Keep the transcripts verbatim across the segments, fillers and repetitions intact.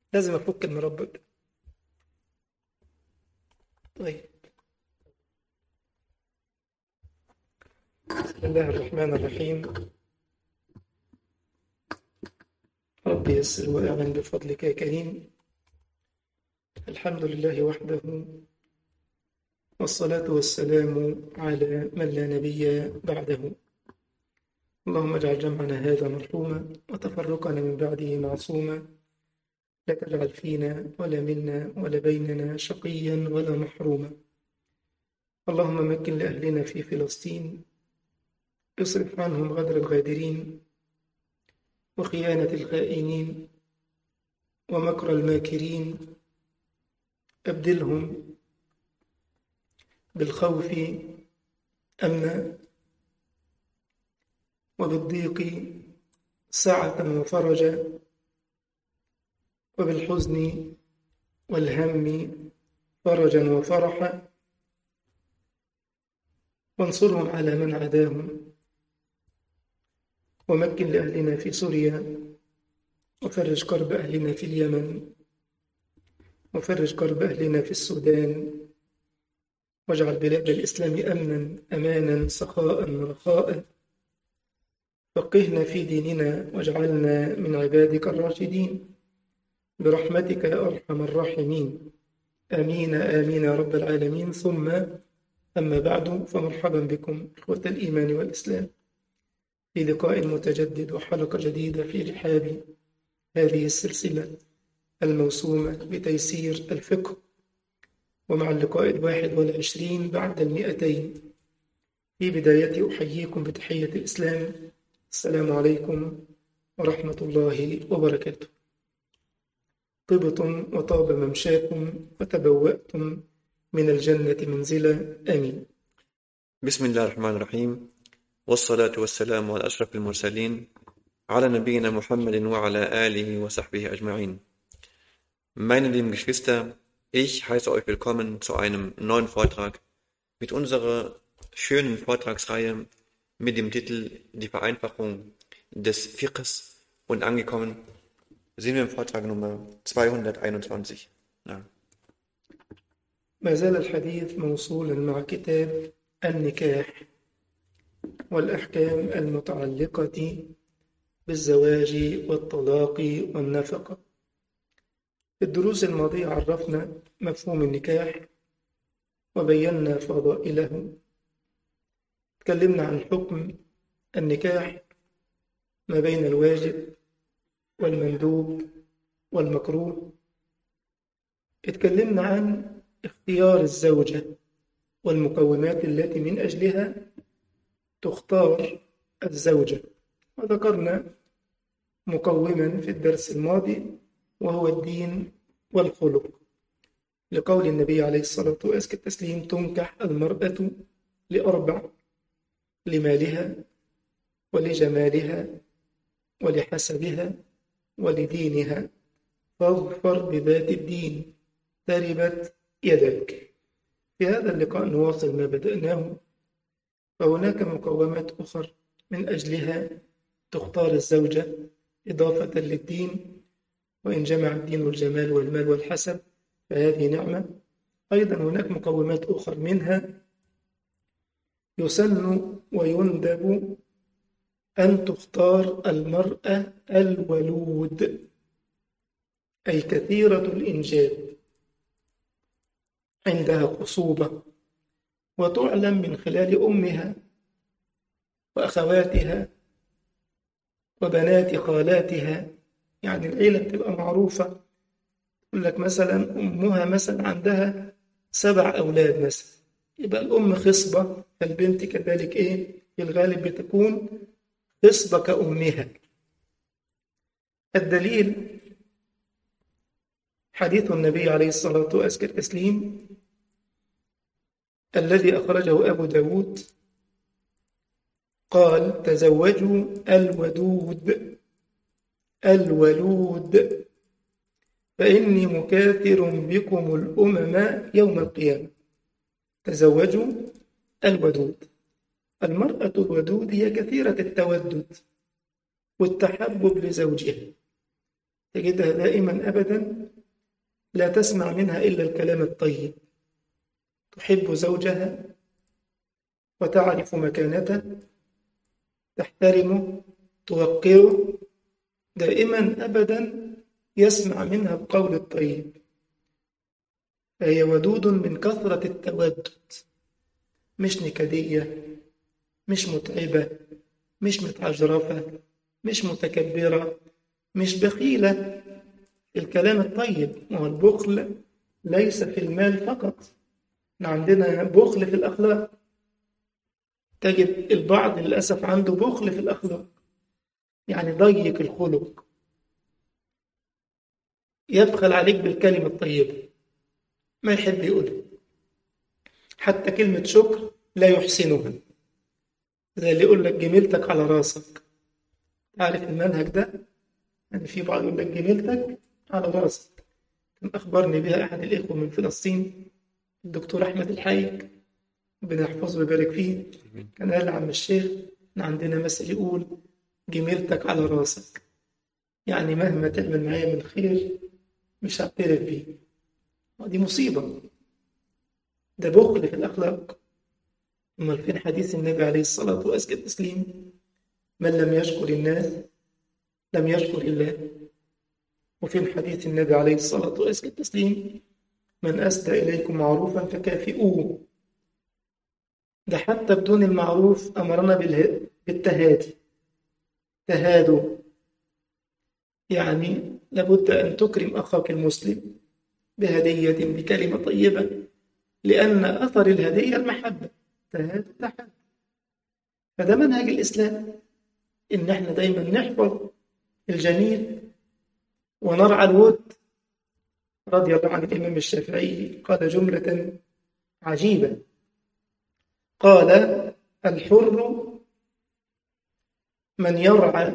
لازم أفك المربع ده. طيب، بسم الله الرحمن الرحيم. رب يسر وأعن بفضلك يا كريم. الحمد لله وحده، والصلاة والسلام على من لا نبي بعده. اللهم اجعل جمعنا هذا مرحوما وتفرقنا من بعده معصوما، لا تجعل فينا ولا منا ولا بيننا شقيا ولا محروما. اللهم مكن لأهلنا في فلسطين، اصرف عنهم غدر الغادرين وخيانة الخائنين ومكر الماكرين. أبدلهم بالخوف أمنا، وبالضيق سعة وفرجا، وبالحزن والهم فرجا وفرحا. وانصرهم على من عاداهم، ومكن لأهلنا في سوريا، وفرج كرب أهلنا في اليمن، وفرج كرب أهلنا في السودان، واجعل بلاد الإسلام أمنا أمانا سخاء رخاء. فقهنا في ديننا واجعلنا من عبادك الراشدين برحمتك يا أرحم الراحمين. آمين آمين يا رب العالمين. ثم أما بعد، فمرحبا بكم إخوة الإيمان والإسلام في لقاء متجدد وحلقة جديدة في رحاب هذه السلسلة الموسومة بتيسير الفقه، ومع اللقاء الواحد والعشرين بعد المئتين. في بداية أحييكم بتحية الإسلام، السلام عليكم ورحمة الله وبركاته. طبتم وطاب ممشاكم وتبوأتم من الجنة منزلا، آمين. بسم الله الرحمن الرحيم، والصلاة والسلام على أشرف المرسلين، على نبينا Muhammad وعلى آله وصحبه أجمعين. Meine lieben Geschwister, ich heiße euch willkommen zu einem neuen Vortrag mit unserer schönen Vortragsreihe mit dem Titel Die Vereinfachung des Fiqhs, und angekommen sind wir im Vortrag Nummer zweihunderteinundzwanzig. Ja. ما زال الحديث موصولا مع كتاب النكاح والأحكام المتعلقة بالزواج والطلاق والنفقة. في الدروس الماضية عرفنا مفهوم النكاح وبينا فضائله. تكلمنا عن حكم النكاح ما بين الواجب والمندوب والمكروه. اتكلمنا عن اختيار الزوجة والمقومات التي من أجلها تختار الزوجة، وذكرنا مقوما في الدرس الماضي وهو الدين والخلق، لقول النبي عليه الصلاة والسلام: تنكح المرأة لأربع: لمالها ولجمالها ولحسبها ولدينها، فاظفر بذات الدين تربت يدك. في هذا اللقاء نواصل ما بدأناه، فهناك مقومات أخرى من أجلها تختار الزوجة إضافة للدين، وإن جمع الدين والجمال والمال والحسب فهذه نعمة. أيضا هناك مقومات أخرى، منها يسن ويندب أن تختار المرأة الولود، أي كثيرة الإنجاب، عندها خصوبة، وتعلم من خلال أمها وأخواتها وبنات خالاتها. يعني العيلة بتبقى معروفة، يقول لك مثلا أمها مثلا عندها سبع أولاد مثلا، يبقى الأم خصبة، فالبنت كذلك إيه في الغالب بتكون خصبة كأمها. الدليل حديث النبي عليه الصلاة والتسليم الذي أخرجه أبو داود، قال: تزوجوا الودود الولود فإني مكاثر بكم الأمم يوم القيامة. تزوجوا الودود. المرأة الودود هي كثيرة التودد والتحبب لزوجها، تجدها دائما أبدا لا تسمع منها إلا الكلام الطيب، تحب زوجها وتعرف مكانته، تحترمه، توقره، دائما أبدا يسمع منها القول الطيب. فهي ودود من كثرة التودد، مش نكدية، مش متعبة، مش متعجرفة، مش متكبرة، مش بخيلة. الكلام الطيب، وهو البخل ليس في المال فقط، عندنا بخل في الأخلاق. تجد البعض للأسف عنده بخل في الأخلاق، يعني ضيق الخلق، يبخل عليك بالكلمة الطيبة، ما يحب يقولها، حتى كلمة شكر لا يحسنها، زي اللي يقول لك جميلتك على راسك. عارف المنهج ده؟ يعني في بعض يقول لك جميلتك على راسك. كان أخبرني بها أحد الإخوة من فلسطين، الدكتور أحمد الحايك، ربنا يحفظه ويبارك فيه. كان قال عم الشيخ إن عندنا مثل يقول جميلتك على راسك، يعني مهما تعمل معايا من خير مش هعترف بيه. دي مصيبة، ده بخل في الأخلاق. أمال فين حديث النبي عليه الصلاة وأزكى التسليم؟ من لم يشكر الناس لم يشكر الله. وفين حديث النبي عليه الصلاة وأزكى التسليم؟ من أسدى إليكم معروفا فكافئوه. ده حتى بدون المعروف أمرنا بالتهادي، تهادوا، يعني لابد أن تكرم أخاك المسلم بهدية، بكلمة طيبة، لأن أثر الهدية المحبة. تهادوا تحد. فده منهج الإسلام، إن احنا دايما نحفظ الجميل ونرعى الود. رضي الله عن الإمام الشافعي قال جملة عجيبة، قال: الحر من يرعى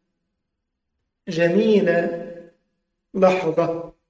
جميل لحظة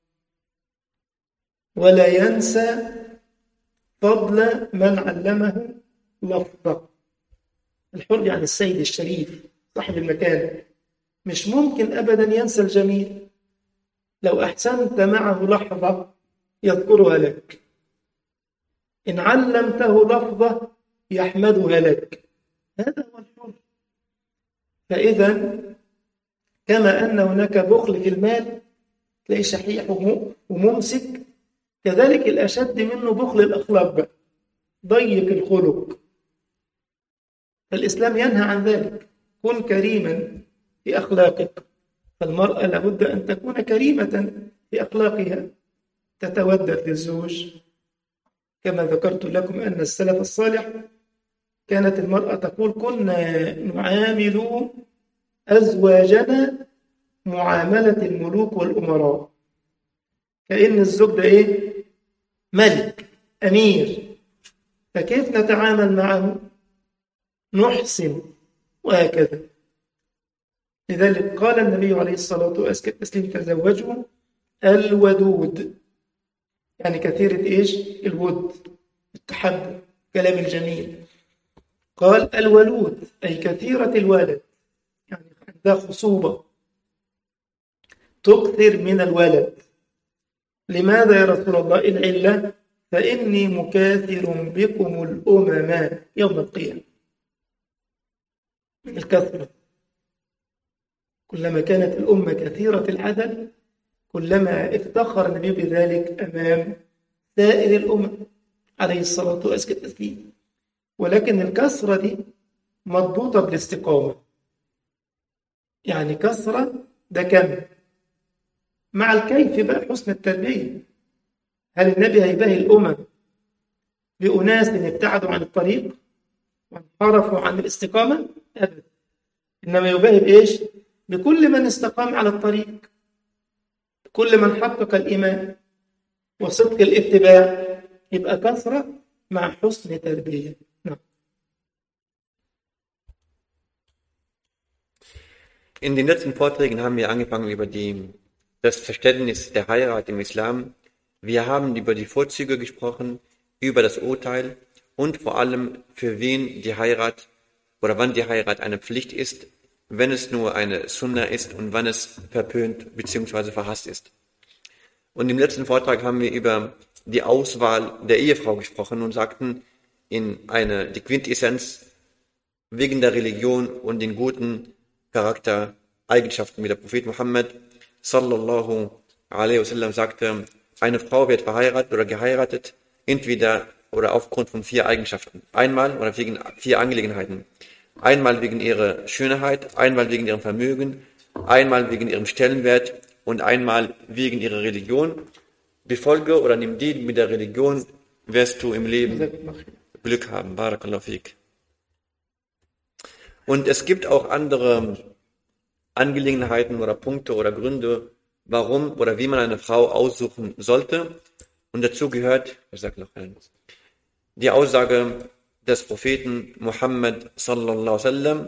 ولا ينسى فضل من علمه لفظة. الحر يعني السيد الشريف صاحب المكان، مش ممكن أبدا ينسى الجميل. لو أحسنت معه لحظة يذكرها لك، إن علمته لفظة يحمدها لك. هذا هو الحر. فإذا كما أن هناك بخل في المال، تلاقي شحيح وممسك، كذلك الأشد منه بخل الأخلاق بقى، ضيق الخلق. فالإسلام ينهى عن ذلك. كن كريما في أخلاقك. فالمرأة لابد أن تكون كريمة في أخلاقها، تتودد للزوج. كما ذكرت لكم أن السلف الصالح كانت المرأة تقول: كنا نعامل أزواجنا معاملة الملوك والأمراء، كأن الزوج ده إيه؟ ملك أمير، فكيف نتعامل معه؟ نحسن، وهكذا. لذلك قال النبي عليه الصلاة والسلام: تزوجوا الودود، يعني كثيرة إيش؟ الود، التحب، كلام الجميل. قال الولود أي كثيرة الولد، يعني عندها خصوبة، تكثر من الولد. لماذا يا رسول الله؟ العلة: فإني مكاثر بكم الأمم يوم القيامة. الكثرة، كلما كانت الأمة كثيرة العدد كلما افتخر النبي بذلك أمام سائر الأمم عليه الصلاة والسلام. ولكن الكثرة دي مربوطة بالاستقامة، يعني كثرة ده كم مع الكيف بقى، حسن التربية. هل النبي هيباهي الأمم بأناس ابتعدوا عن الطريق وانحرفوا عن الاستقامة؟ أبدا، إنما يباهي بإيش؟ بكل من استقام على الطريق، كل من حقق الإيمان وصدق الاتباع. يبقى كثرة مع حسن تربية. نعم. In den letzten Vorträgen haben wir angefangen über die, das Verständnis der Heirat im Islam. Wir haben über die Vorzüge gesprochen, über das Urteil und vor allem, für wen die Heirat oder wann die Heirat eine Pflicht ist, wenn es nur eine Sunna ist und wann es verpönt bzw. verhasst ist. Und im letzten Vortrag haben wir über die Auswahl der Ehefrau gesprochen und sagten, in eine, die Quintessenz wegen der Religion und den guten Charaktereigenschaften, wie der Prophet Muhammad sallallahu alaihi wasallam sagte, eine Frau wird verheiratet oder geheiratet, entweder oder aufgrund von vier Eigenschaften. Einmal oder wegen vier Angelegenheiten. Einmal wegen ihrer Schönheit, einmal wegen ihrem Vermögen, einmal wegen ihrem Stellenwert und einmal wegen ihrer Religion. Befolge oder nimm die mit der Religion, wirst du im Leben Glück haben. Barakallahu fik. Und es gibt auch andere Angelegenheiten oder Punkte oder Gründe, warum oder wie man eine Frau aussuchen sollte. Und dazu gehört, ich sage noch eins, die Aussage des Propheten Muhammad sallallahu alaihi wasallam,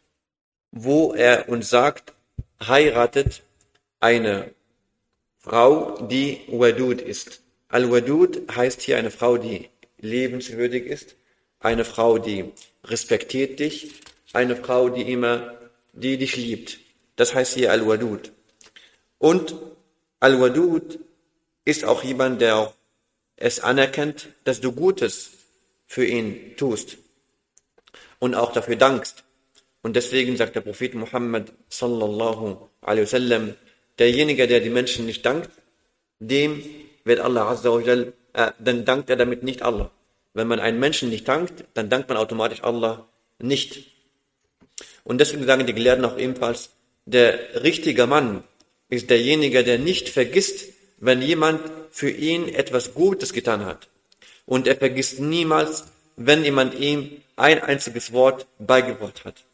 wo er uns sagt, heiratet eine Frau, die Wadud ist. Al-Wadud heißt hier eine Frau, die lebenswürdig ist, eine Frau, die respektiert dich, eine Frau, die immer, die dich liebt. Das heißt hier Al-Wadud. Und Al-Wadud ist auch jemand, der auch es anerkennt, dass du Gutes für ihn tust und auch dafür dankst. Und deswegen sagt der Prophet Muhammad sallallahu alaihi wasallam, derjenige, der die Menschen nicht dankt, dem wird Allah azza wa jal, äh, dann dankt er damit nicht Allah. Wenn man einen Menschen nicht dankt, dann dankt man automatisch Allah nicht. Und deswegen sagen die Gelehrten auch ebenfalls, der richtige Mann ist derjenige, der nicht vergisst, wenn jemand für ihn etwas Gutes getan hat. Und er vergisst niemals, wenn jemand ihm ein einziges Wort beigebracht hat.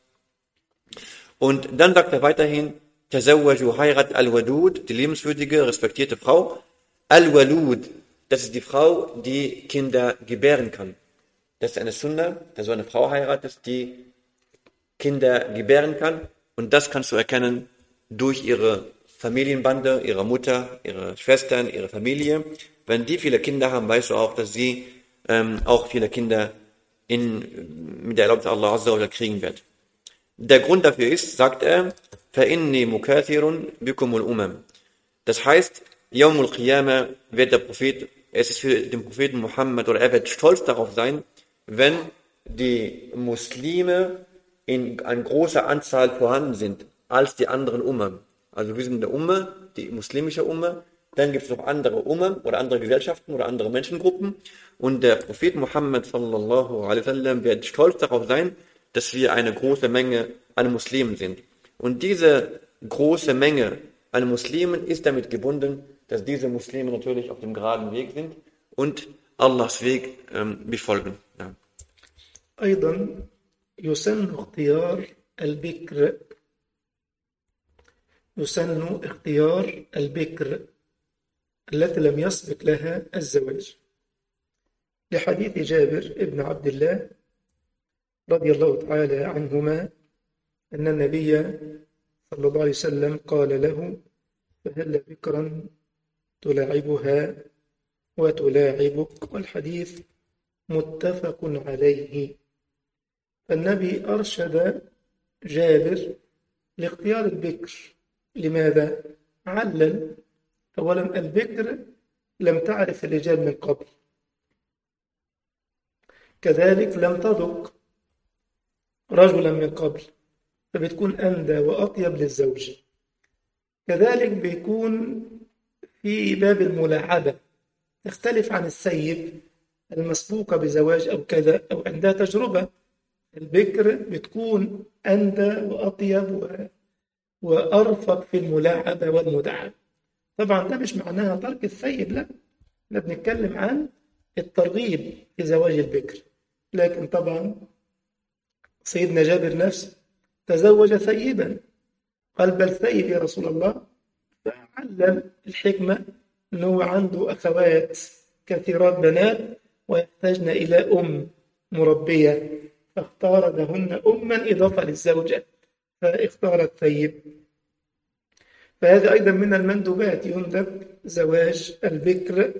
Und dann sagt er weiterhin, Tazawwaju heirat al-Wadud, die lebenswürdige, respektierte Frau. Al-Walud, das ist die Frau, die Kinder gebären kann. Das ist eine Sunna, dass du eine Frau heiratest, die Kinder gebären kann. Und das kannst du erkennen durch ihre Familienbande, ihre Mutter, ihre Schwestern, ihre Familie. Wenn die viele Kinder haben, weißt du auch, dass sie ähm, auch viele Kinder in, mit der Erlaubnis Allah Azza wa Jalla kriegen wird. Der Grund dafür ist, sagt er, فَإِنِّي مُكَاثِرٌ بِكُمُ الْأُمَمِ. Das heißt, Yawmul Qiyamah wird der Prophet, es ist für den Propheten Muhammad, oder er wird stolz darauf sein, wenn die Muslime in einer großer Anzahl vorhanden sind, als die anderen Ummah. Also wir sind der Ummah, die muslimische Ummah, dann gibt es noch andere Ummah oder andere Gesellschaften oder andere Menschengruppen und der Prophet Muhammad sallallahu alaihi wasallam wird stolz darauf sein, dass wir eine große Menge an Muslimen sind. Und diese große Menge an Muslimen ist damit gebunden, dass diese Muslime natürlich auf dem geraden Weg sind und Allahs Weg ähm, befolgen. Ja. أيضا يسن اختيار البكر يسن اختيار البكر التي لم يسبق لها الزواج لحديث جابر ابن عبد الله رضي الله تعالى عنهما أن النبي صلى الله عليه وسلم قال له فهل بكرا تلاعبها وتلاعبك والحديث متفق عليه. فالنبي أرشد جابر لاختيار البكر. لماذا؟ علل. أولا البكر لم تعرف الرجال من قبل، كذلك لم تذق رجلا من قبل، فبتكون أندى وأطيب للزوج. كذلك بيكون في باب الملاعبة، تختلف عن السيد المسبوقة بزواج أو كذا أو عندها تجربة. البكر بتكون أندى وأطيب وأرفق في الملاعبة والمداعبة. طبعا ده مش معناها ترك السيد، لا، احنا بنتكلم عن الترغيب في زواج البكر. لكن طبعا سيدنا جابر نفسه تزوج ثيبا، قال بل ثيب يا رسول الله، فعلم الحكمة أنه عنده أخوات كثيرات بنات ويحتاجن إلى أم مربية، فاختار لهن أما إضافة للزوجة فاختار الثيب. فهذا أيضا من المندوبات، يندب زواج البكر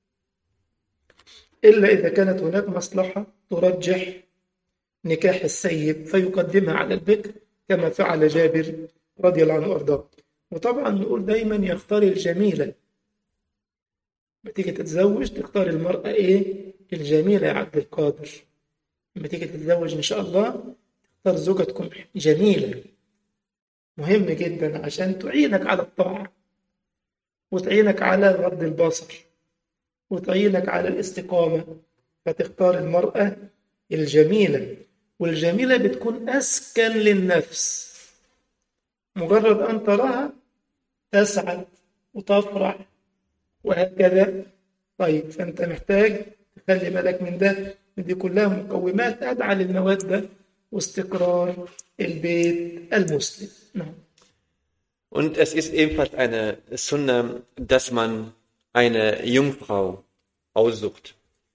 إلا إذا كانت هناك مصلحة ترجح نكاح السيب فيقدمها على البكر كما فعل جابر رضي الله عنه وأرضاه. وطبعا نقول دايما يختار الجميلة، لما تيجي تتزوج تختار المرأة إيه؟ الجميلة يا عبد القادر. لما تيجي تتزوج إن شاء الله تختار زوجة تكون جميلة، مهم جدا عشان تعينك على الطاعة، وتعينك على غض البصر، وتعينك على الاستقامة. فتختار المرأة الجميلة، والجميلة بتكون أسكن للنفس، مجرد أن تراها تسعد وتفرح وهكذا. طيب فأنت محتاج تخلي بالك من ده، دي كلها مقومات أدعى للمودة واستقرار البيت المسلم. نعم. Und es ist ebenfalls eine Sunna, dass man eine Jungfrau aussucht.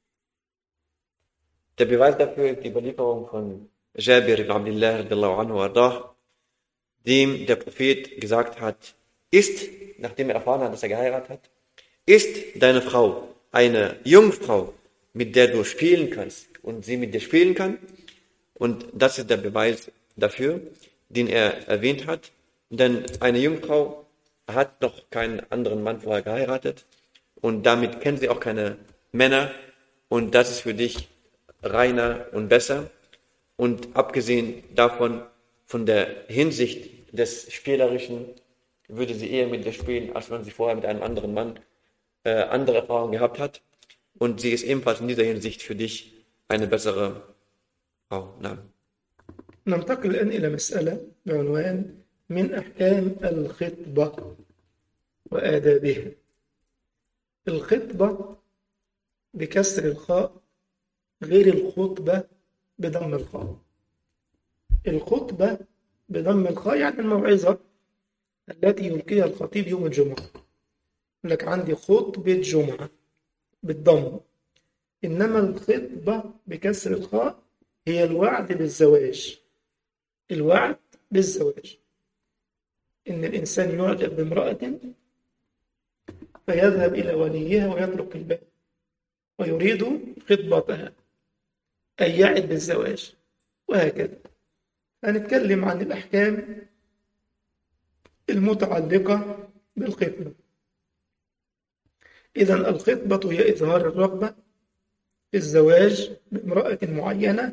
Der Beweis dafür ist die Überlieferung von Jabir ibn Abdullah radiallahu anhu wardah, dem der Prophet gesagt hat, ist, nachdem er erfahren hat, dass er geheiratet hat, ist deine Frau eine Jungfrau, mit der du spielen kannst und sie mit dir spielen kann? Und das ist der Beweis dafür, den er erwähnt hat. Denn eine Jungfrau hat noch keinen anderen Mann vorher geheiratet und damit kennt sie auch keine Männer und das ist für dich reiner und besser. Und abgesehen davon, von der Hinsicht des Spielerischen, würde sie eher mit dir spielen, als wenn sie vorher mit einem anderen Mann äh, andere Erfahrungen gehabt hat. Und sie ist ebenfalls in dieser Hinsicht für dich eine bessere Frau. Nein. ننتقل الآن إلى مسألة بعنوان من أحكام الخطبة وآدابها. الخطبة بكسر الخاء غير الخطبة بضم الخاء. الخطبة بضم الخاء يعني الموعظة التي يلقيها الخطيب يوم الجمعة. لك عندي خطبة جمعة بالضم، إنما الخطبة بكسر الخاء هي الوعد بالزواج. الوعد بالزواج، إن الإنسان يعجب بامرأة فيذهب إلى وليها ويطرق الباب ويريد خطبتها، أي يعد بالزواج، وهكذا. هنتكلم عن الأحكام المتعلقة بالخطبة. إذن الخطبة هي إظهار الرغبة في الزواج بامرأة معينة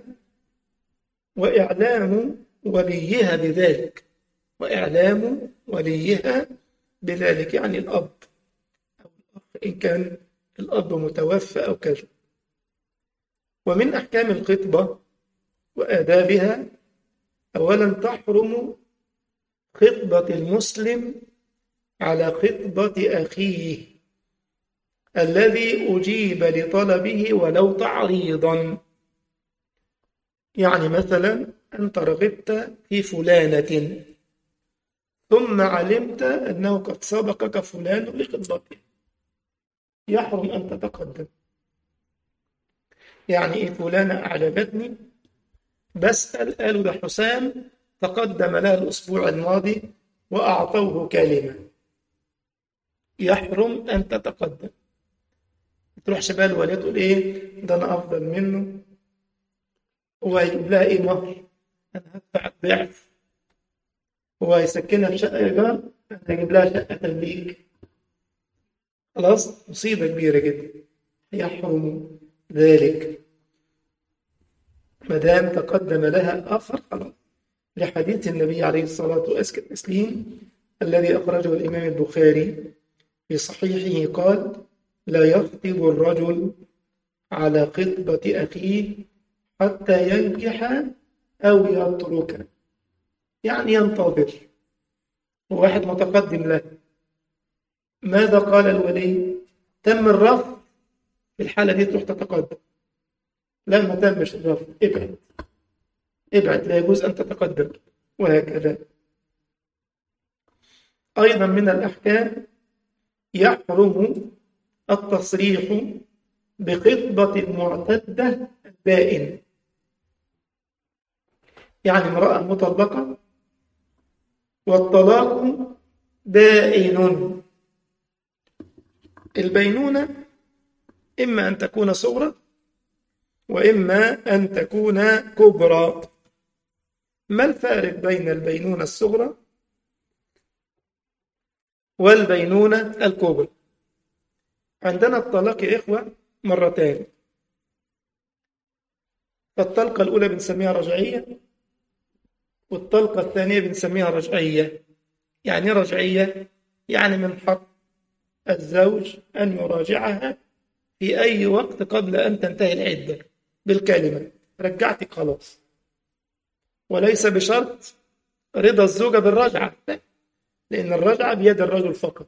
وإعلام وليها بذلك، وإعلام وليها بذلك يعني الأب أو الأخ إن كان الأب متوفى أو كذا. ومن أحكام الخطبة وآدابها: أولا تحرم خطبة المسلم على خطبة أخيه الذي أجيب لطلبه ولو تعريضا. يعني مثلا أنت رغبت في فلانة ثم علمت أنه قد سبقك فلان لخطبته، يحرم أن تتقدم. يعني إيه فلانة أعجبتني، بسأل قالوا ده حسام تقدم لها الأسبوع الماضي وأعطوه كلمة، يحرم أن تتقدم. تروح شبال وليه تقول إيه ده أنا أفضل منه، ويجيب لها إيه مهر، أنا هدفع الضعف، ويسكنها في شقة إيجار، أنا هجيب لها شقة تمليك. خلاص مصيبة كبيرة جدا، يحرم ذلك ما دام تقدم لها آخر. خلاص، لحديث النبي عليه الصلاة والتسليم الذي أخرجه الإمام البخاري في صحيحه قال: لا يخطب الرجل على خطبة أخيه حتى ينكح أو يترك، يعني ينتظر. وواحد متقدم له، ماذا قال الولي؟ تم الرفض، في الحالة دي تروح تتقدم. لا ما تمش الرفض، ابعد ابعد، لا يجوز أن تتقدم، وهكذا. أيضا من الأحكام: يحرم التصريح بخطبة المعتدة البائن. يعني امرأة مطلقة والطلاق بائن. البينونة إما أن تكون صغرى وإما أن تكون كبرى. ما الفارق بين البينونة الصغرى والبينونة الكبرى؟ عندنا الطلاق يا إخوة مرتين. فالطلقة الأولى بنسميها رجعية، والطلقة الثانية بنسميها رجعية. يعني رجعية يعني من حق الزوج أن يراجعها في أي وقت قبل أن تنتهي العدة بالكلمة رجعتك خلاص، وليس بشرط رضا الزوجة بالرجعة، لأن الرجعة بيد الرجل فقط.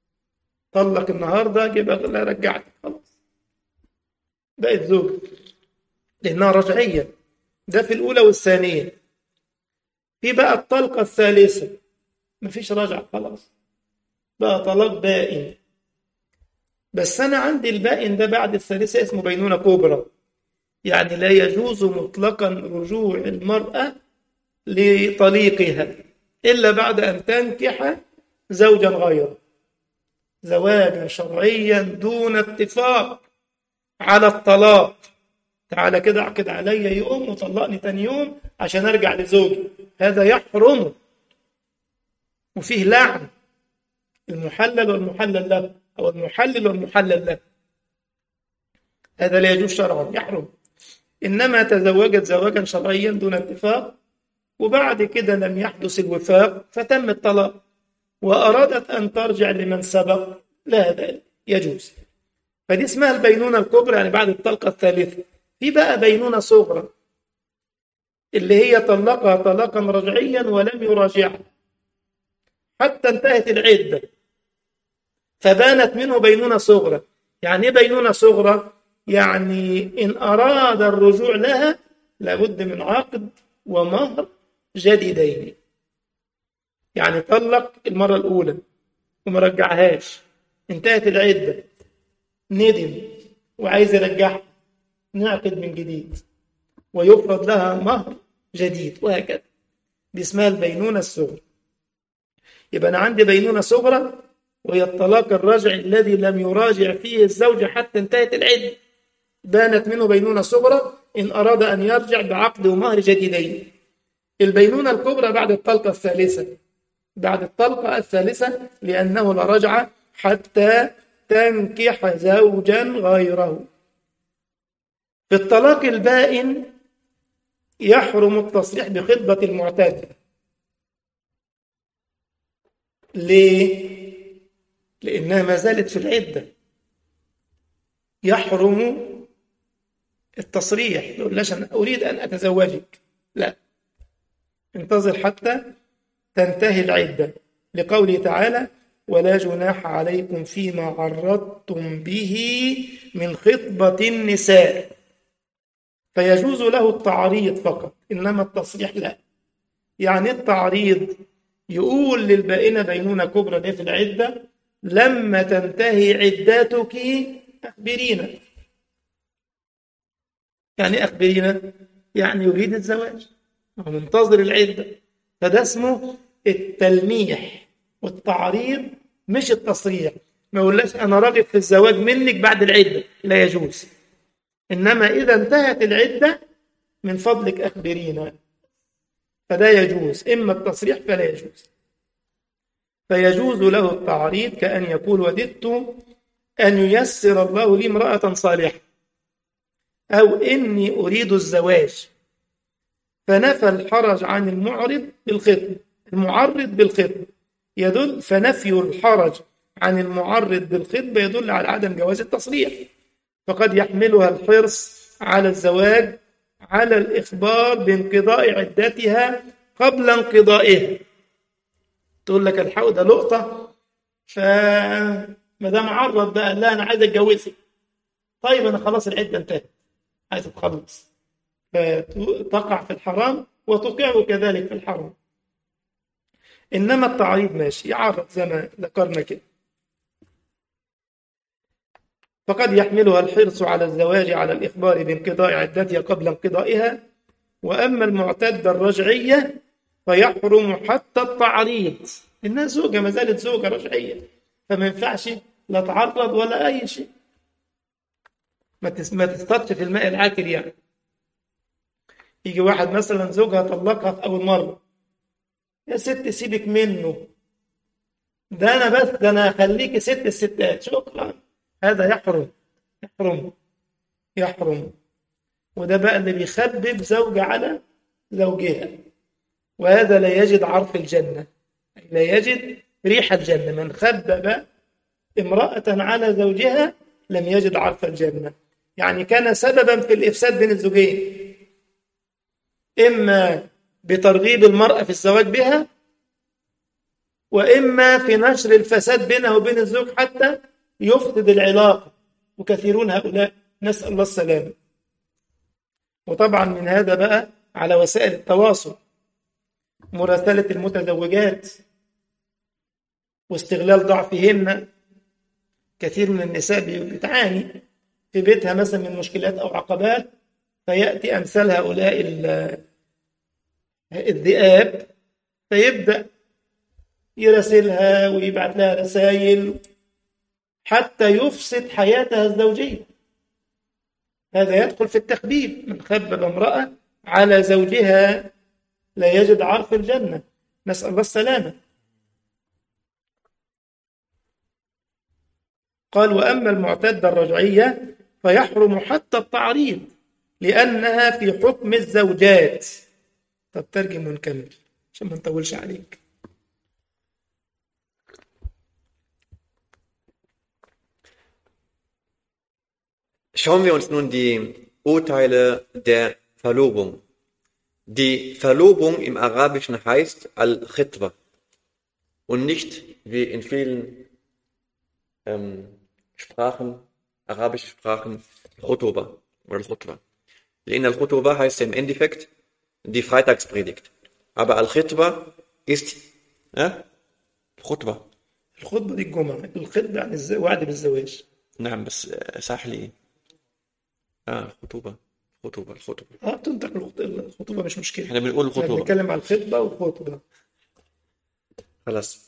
طلق النهاردة يبقى لا رجعتك خلاص بقت زوجة، لأنها رجعية. ده في الأولى والثانية. في بقى الطلقة الثالثة مفيش رجعة خلاص، بقى طلاق بائن. بس أنا عندي البائن ده بعد الثالثة اسمه بينونة كبرى، يعني لا يجوز مطلقا رجوع المرأة لطليقها إلا بعد أن تنكح زوجا غيره، زواجا شرعيا دون اتفاق على الطلاق. تعالى كده اعقد عليا يوم وطلقني تاني يوم عشان ارجع لزوجي، هذا يحرم وفيه لعن. المحلل والمحلل له، او المحلل والمحلل له، هذا لا يجوز شرعا، يحرم. انما تزوجت زواجا شرعيا دون اتفاق، وبعد كده لم يحدث الوفاق فتم الطلاق، وارادت ان ترجع لمن سبق، لا هذا يجوز. فدي اسمها البينونة الكبرى، يعني بعد الطلقة الثالثة. في بقى بينونة صغرى اللي هي طلقها طلاقا رجعيا ولم يراجعها حتى انتهت العدة فبانت منه بينونة صغرى. يعني ايه بينونة صغرى؟ يعني إن أراد الرجوع لها لابد من عقد ومهر جديدين. يعني طلق المرة الأولى وما رجعهاش، انتهت العدة، ندم وعايز يرجعها، نعقد من جديد ويفرض لها مهر جديد، وهكذا. دي اسمها البينونة الصغرى. يبقى أنا عندي بينونة صغرى وهي الطلاق الرجعي الذي لم يراجع فيه الزوج حتى انتهت العدة، بانت منه بينونة صغرى إن أراد أن يرجع بعقد ومهر جديدين. البينونة الكبرى بعد الطلقة الثالثة، بعد الطلقة الثالثة لأنه لا رجع حتى تنكح زوجا غيره. في الطلاق البائن يحرم التصريح بخطبة المعتدة. ليه؟ لأنها ما زالت في العدة، يحرم التصريح. يقول ليش أنا أريد أن أتزوجك، لا، انتظر حتى تنتهي العدة، لقوله تعالى ولا جناح عليكم فيما عرضتم به من خطبة النساء. فيجوز له التعريض فقط، إنما التصريح لا. يعني التعريض يقول للبائنة بينونة كبرى دي في العدة لما تنتهي عدتك أخبرينا. يعني أخبرينا يعني يريد الزواج ومنتظر العدة، فده اسمه التلميح والتعريض مش التصريح. ما يقولش أنا راغب في الزواج منك بعد العدة، لا يجوز. إنما إذا انتهت العدة من فضلك أخبرينا، فده يجوز. إما التصريح فلا يجوز. فيجوز له التعريض كأن يقول وددت أن ييسر الله لي امرأة صالحة، أو إني أريد الزواج، فنفى الحرج عن المعرض بالخطبة. المعرض بالخطبة يدل، فنفي الحرج عن المعرض بالخطبة يدل على عدم جواز التصريح. فقد يحملها الحرص على الزواج على الإخبار بانقضاء عدتها قبل انقضائها. تقول لك الحق ده لقطة، فما دام عرض بقى لا أنا عايز أتجوزك، طيب أنا خلاص العدة انتهت عايز تخلص، فتقع في الحرام وتقع كذلك في الحرام. إنما التعريض ماشي، يعرض زي ما ذكرنا كده. فقد يحملها الحرص على الزواج على الإخبار بانقضاء عدتها قبل انقضائها. وأما المعتدة الرجعية فيحرم حتى التعريض، إنها زوجة ما زالت زوجة رجعية، فما ينفعش لا تعرض ولا أي شيء، ما تصطادش في الماء العاكر يعني. يجي واحد مثلا زوجها طلقها في أول مرة، يا ست سيبك منه، ده أنا بس ده أنا هخليكي ست الستات، شكرا. هذا يحرم، يحرم، يحرم. وده بقى اللي بيخبب زوجة على زوجها، وهذا لا يجد عرف الجنة، لا يجد ريح الجنة. من خبب امرأة على زوجها لم يجد عرف الجنة، يعني كان سببا في الإفساد بين الزوجين، إما بترغيب المرأة في الزواج بها، وإما في نشر الفساد بينه وبين الزوج حتى يفسد العلاقة، وكثيرون هؤلاء، نسأل الله السلامة. وطبعا من هذا بقى على وسائل التواصل، مراسلة المتزوجات واستغلال ضعفهن. كثير من النساء بتعاني في بيتها مثلا من مشكلات أو عقبات، فيأتي أمثال هؤلاء الذئاب فيبدأ يراسلها ويبعث لها رسائل حتى يفسد حياتها الزوجية. هذا يدخل في التخبيب. من خبب امرأة على زوجها لا يجد عرف الجنة، نسأل الله السلامة. قال: وأما المعتدة الرجعية فيحرم حتى التعريض لأنها في حكم الزوجات. طب ترجم ونكمل عشان ما نطولش عليك. Schauen wir uns nun die Urteile der Verlobung. Die Verlobung im Arabischen heißt Al-Khitba und nicht, wie in vielen ähm, Sprachen, arabischen Sprachen, Khutuba oder Khutba. In Al-Khutuba heißt im Endeffekt die Freitagspredigt. Aber Al-Khitba ist ja, Khutba. الخطبة دي الجمعة، الخطبة عن الوعد بالزواج. نعم بس صح لي اه الخطوبة خطوبة الخطوبة اه تنطق الخطوبة مش مشكلة. احنا بنقول احنا الخطوبة. بنتكلم عن الخطبة والخطبة. خلاص.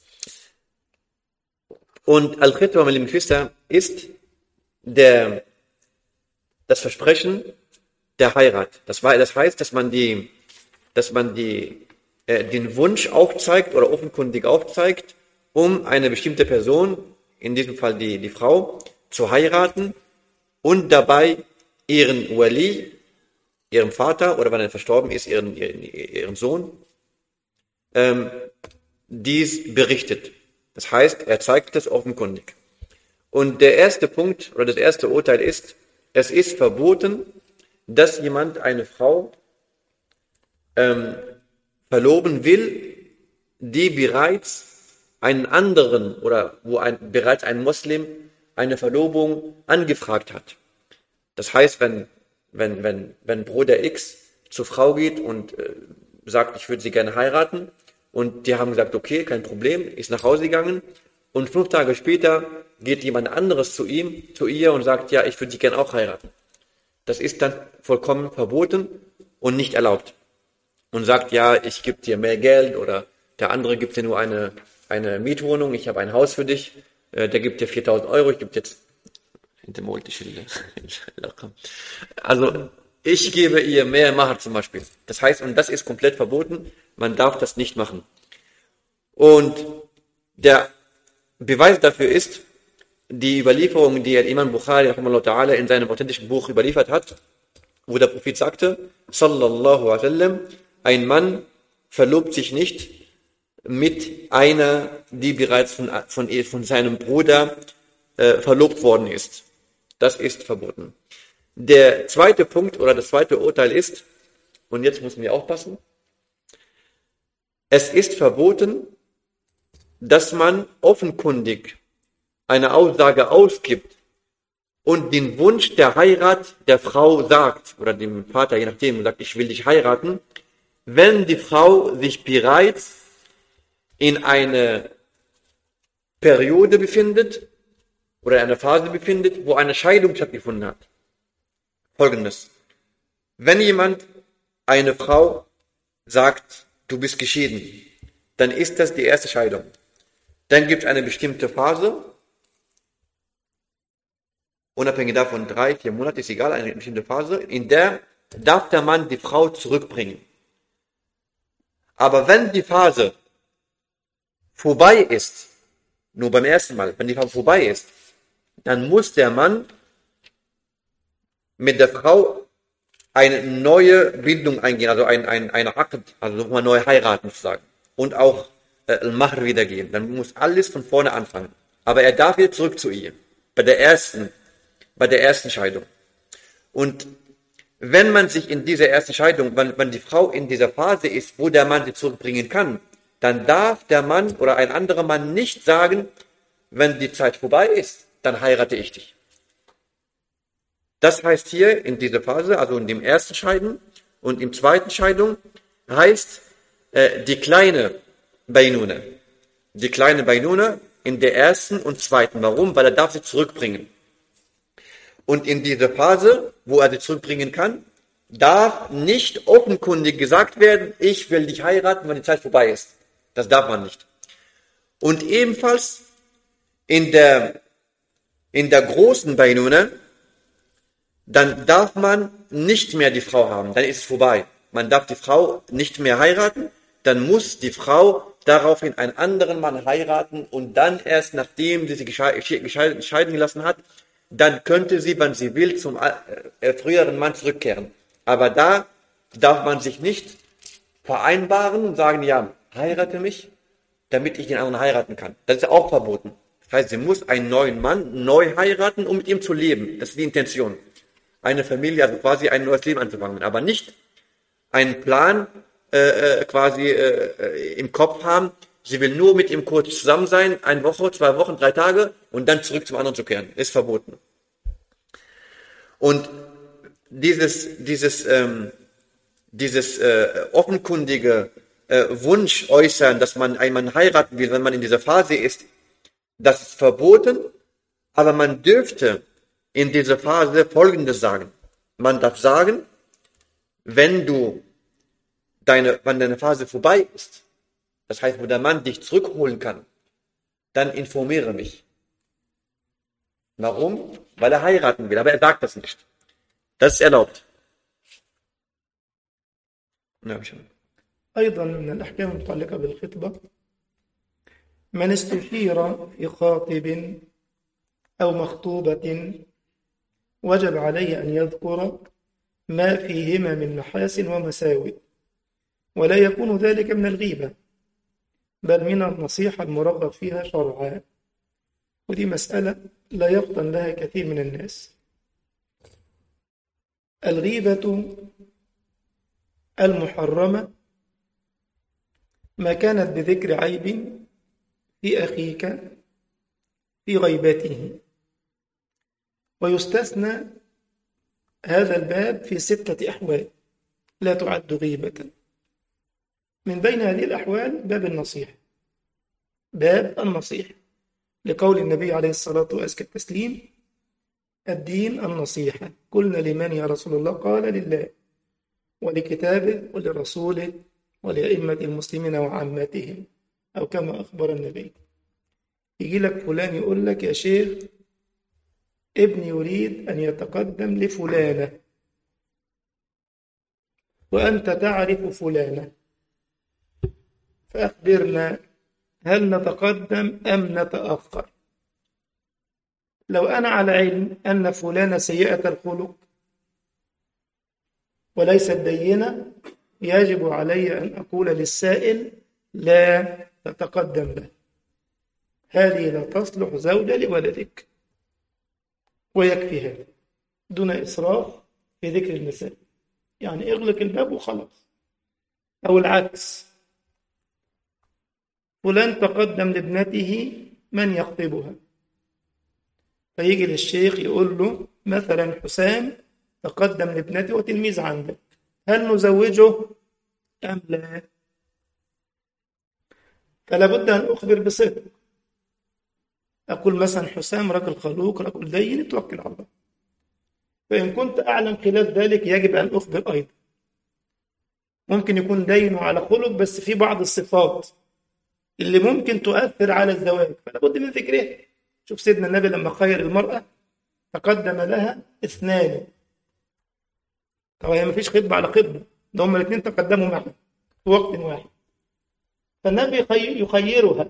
Und Al-Khitba, meine lieben Geschwister, ist der, das Versprechen der Heirat. Das, war, das heißt, dass man, die, dass man die, äh, den Wunsch aufzeigt oder offenkundig aufzeigt, um eine bestimmte Person, in diesem Fall die, die Frau, zu heiraten und dabei ihren Wali, ihrem Vater oder wenn er verstorben ist, ihren, ihren, ihren Sohn, ähm, dies berichtet. Das heißt, er zeigt es offenkundig. Und der erste Punkt oder das erste Urteil ist, es ist verboten, dass jemand eine Frau ähm, verloben will, die bereits einen anderen oder wo ein, bereits ein Muslim eine Verlobung angefragt hat. Das heißt, wenn, wenn, wenn, wenn Bruder X zur Frau geht und äh, sagt, ich würde sie gerne heiraten, und die haben gesagt, okay, kein Problem, ist nach Hause gegangen, und fünf Tage später geht jemand anderes zu ihm, zu ihr und sagt, ja, ich würde sie gerne auch heiraten. Das ist dann vollkommen verboten und nicht erlaubt. Und sagt, ja, ich gebe dir mehr Geld, oder der andere gibt dir nur eine, eine Mietwohnung, ich habe ein Haus für dich, äh, der gibt dir viertausend Euro, ich gebe jetzt also ich gebe ihr mehr Mahar zum Beispiel. Das heißt, und das ist komplett verboten, man darf das nicht machen. Und der Beweis dafür ist die Überlieferung, die Imam Bukhari in seinem authentischen Buch überliefert hat, wo der Prophet sagte, sallallahu alaihi wasallam, ein Mann verlobt sich nicht mit einer, die bereits von, von, von seinem Bruder äh, verlobt worden ist. Das ist verboten. Der zweite Punkt oder das zweite Urteil ist, und jetzt müssen wir aufpassen, es ist verboten, dass man offenkundig eine Aussage ausgibt und den Wunsch der Heirat der Frau sagt, oder dem Vater, je nachdem, sagt, ich will dich heiraten, wenn die Frau sich bereits in einer Periode befindet oder in einer Phase befindet, wo eine Scheidung stattgefunden hat. Folgendes: Wenn jemand eine Frau sagt, du bist geschieden, dann ist das die erste Scheidung. Dann gibt es eine bestimmte Phase, unabhängig davon drei, vier Monate, ist egal, eine bestimmte Phase, in der darf der Mann die Frau zurückbringen. Aber wenn die Phase vorbei ist, nur beim ersten Mal, wenn die Phase vorbei ist, dann muss der Mann mit der Frau eine neue Bindung eingehen, also ein, ein, eine Aqd, also nochmal neu heiraten sozusagen. Und auch äh, Al-Mahr wiedergeben. Dann muss alles von vorne anfangen. Aber er darf wieder zurück zu ihr. Bei der ersten, bei der ersten Scheidung. Und wenn man sich in dieser ersten Scheidung, wenn, wenn die Frau in dieser Phase ist, wo der Mann sie zurückbringen kann, dann darf der Mann oder ein anderer Mann nicht sagen, wenn die Zeit vorbei ist, dann heirate ich dich. Das heißt hier in dieser Phase, also in dem ersten Scheiden und im zweiten Scheidung, heißt äh, die kleine Bainune. Die kleine Bainune in der ersten und zweiten. Warum? Weil er darf sie zurückbringen. Und in dieser Phase, wo er sie zurückbringen kann, darf nicht offenkundig gesagt werden, ich will dich heiraten, wenn die Zeit vorbei ist. Das darf man nicht. Und ebenfalls in der, in der großen Bainune, dann darf man nicht mehr die Frau haben, dann ist es vorbei. Man darf die Frau nicht mehr heiraten, dann muss die Frau daraufhin einen anderen Mann heiraten und dann erst, nachdem sie sich scheiden gelassen hat, dann könnte sie, wenn sie will, zum äh, früheren Mann zurückkehren. Aber da darf man sich nicht vereinbaren und sagen, ja, heirate mich, damit ich den anderen heiraten kann. Das ist auch verboten. Das heißt, sie muss einen neuen Mann neu heiraten, um mit ihm zu leben. Das ist die Intention. Eine Familie, also quasi ein neues Leben anzufangen. Aber nicht einen Plan äh, quasi äh, im Kopf haben, sie will nur mit ihm kurz zusammen sein, eine Woche, zwei Wochen, drei Tage und dann zurück zum anderen zu kehren. Ist verboten. Und dieses, dieses, ähm, dieses äh, offenkundige äh, Wunsch äußern, dass man einen Mann heiraten will, wenn man in dieser Phase ist, das ist verboten, aber man dürfte in dieser Phase Folgendes sagen. Man darf sagen, wenn du deine, wenn deine Phase vorbei ist, das heißt, wo der Mann dich zurückholen kann, dann informiere mich. Warum? Weil er heiraten will, aber er sagt das nicht. Das ist erlaubt. Ja, schon. أيضا من الأحكام المتعلقة بالخطبة من استشير في خاطب أو مخطوبة وجب عليه أن يذكر ما فيهما من محاسن ومساوئ ولا يكون ذلك من الغيبة بل من النصيحة المرغب فيها شرعا. ودي مسألة لا يفطن لها كثير من الناس. الغيبة المحرمة ما كانت بذكر عيب في أخيك في غيبته، ويستثنى هذا الباب في ستة أحوال لا تعد غيبة. من بين هذه الأحوال باب النصيحة، باب النصيحة لقول النبي عليه الصلاة والتسليم الدين النصيحة. قلنا لمن يا رسول الله؟ قال لله ولكتابه ولرسوله ولأئمة المسلمين وعامتهم، أو كما أخبر النبي. يجي لك فلان يقول لك يا شيخ ابني يريد أن يتقدم لفلانة وأنت تعرف فلانة، فأخبرنا هل نتقدم أم نتأخر؟ لو أنا على علم أن فلانة سيئة الخلق وليست دينة، يجب علي أن أقول للسائل لا تتقدم له، هذه لا تصلح زوجة لولدك، ويكفي هذا دون إسراف في ذكر النساء. يعني اغلق الباب وخلاص. أو العكس، فلان تقدم لابنته من يخطبها، فيجي للشيخ يقول له مثلا حسام تقدم لابنته وتلميذ عندك، هل نزوجه أم لا؟ فلا بد أن أخبر بصدق، أقول مثلا حسام رجل خلوق رجل دين توكل على الله. فإن كنت أعلم خلاف ذلك يجب أن أخبر أيضا. ممكن يكون دين على خلق بس في بعض الصفات اللي ممكن تؤثر على الزواج، فلا بد من ذكرها. شوف سيدنا النبي لما خير المرأة تقدم لها اثنان، طبعا هي مفيش خطبة على خطبة، ده هما الاثنين تقدموا معا في وقت واحد. فالنبي يخي- يخيرها،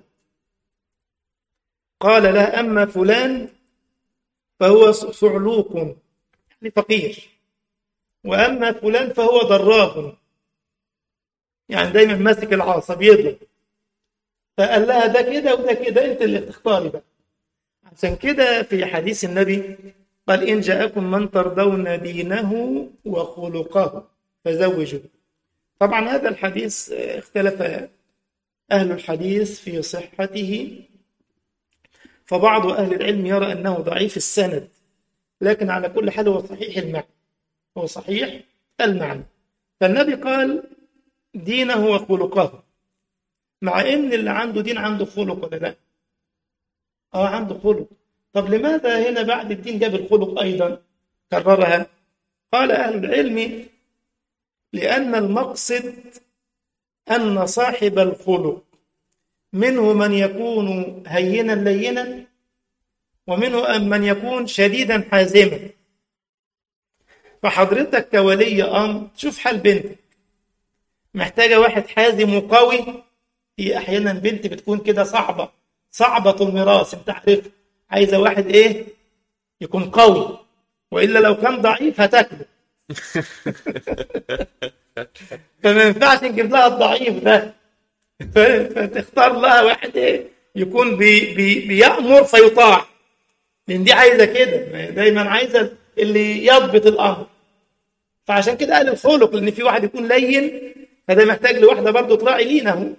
قال لها أما فلان فهو صعلوق يعني فقير، وأما فلان فهو ضراب يعني دايما ماسك العصا بيضرب. فقال لها ده كده وده كده، انت اللي تختاري بقى. عشان كده في حديث النبي قال إن جاءكم من ترضون دينه وخلقه فزوجوه. طبعا هذا الحديث اختلف أهل الحديث في صحته، فبعض أهل العلم يرى أنه ضعيف السند، لكن على كل حال هو صحيح المعنى، هو صحيح المعنى. فالنبي قال دينه وخلقه، مع ان اللي عنده دين عنده خلق ولا لا؟ اه عنده خلق. طب لماذا هنا بعد الدين جاب الخلق ايضا كررها؟ قال اهل العلم لان المقصد ان صاحب الخلق منه من يكون هينا لينا، ومنه من يكون شديدا حازما. فحضرتك كولي امر شوف حال بنتك، محتاجه واحد حازم وقوي. في احيانا بنت بتكون كده صعبه صعبه المراس، انت عارف، عايزه واحد ايه يكون قوي، والا لو كان ضعيف هتاكله. فما ينفعش نجيب لها الضعيف ده، ف- فتختار لها واحد ايه يكون بي بي بيأمر فيطاع، لان دي عايزه كده، دايما عايزه اللي يضبط الامر. فعشان كده قال الخلق، لان في واحد يكون لين فده محتاج لواحده برضه تراعي لينه.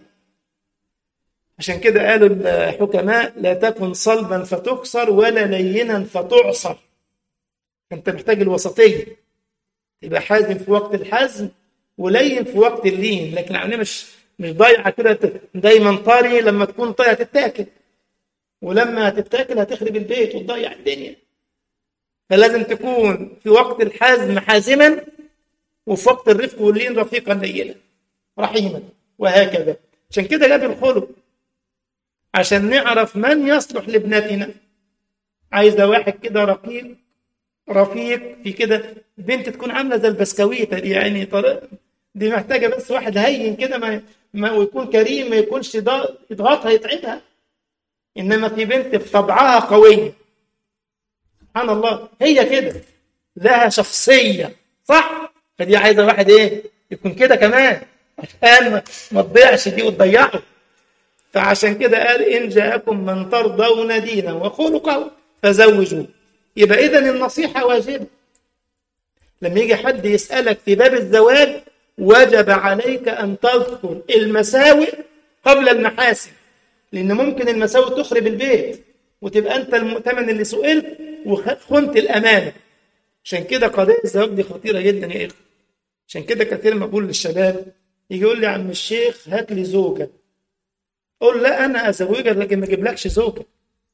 عشان كده قالوا الحكماء لا تكن صلبا فتكسر ولا لينا فتعصر. انت محتاج الوسطيه، يبقى حازم في وقت الحزم ولين في وقت اللين، لكن العمليه مش مش ضايعه كده، دايما طري، لما تكون طري هتتاكل، ولما هتتاكل هتخرب البيت وتضيع الدنيا. فلازم تكون في وقت الحزم حازما، وفي وقت الرفق واللين رفيقا لينا رحيما، وهكذا. عشان كده جاب الخلق عشان نعرف من يصلح لابنتنا. عايزه واحد كده رقيق رفيق في كده، بنت تكون عامله زي البسكويته دي يعني، طريق دي محتاجه بس واحد هين كده، ما ما ويكون كريم، ما يكونش ضا- يضغطها يتعبها. انما في بنت بطبعها قويه، سبحان الله، هي كده لها شخصيه صح، فدي عايزه واحد ايه يكون كده كمان، عشان ما ما تضيعش دي وتضيعه. فعشان كده قال إن جاءكم من ترضون دينه وخلقه فزوجوه. يبقى إذن النصيحة واجبة. لما يجي حد يسألك في باب الزواج وجب عليك أن تذكر المساوئ قبل المحاسن، لأن ممكن المساوئ تخرب البيت وتبقى أنت المؤتمن اللي سئلت وخنت الأمانة. عشان كده قضية الزواج دي خطيرة جدا يا إخوة. عشان كده كثير ما بقول للشباب، يجي يقول لي يا عم الشيخ هات لي زوجة، قول لا أنا أزوجك لكن ما أجيبلكش زوجة.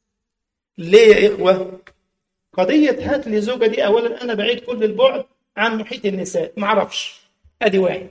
ليه يا إخوة؟ قضية هات لي زوجة دي، أولا أنا بعيد كل البعد عن محيط النساء، ما أعرفش، أدي واحد.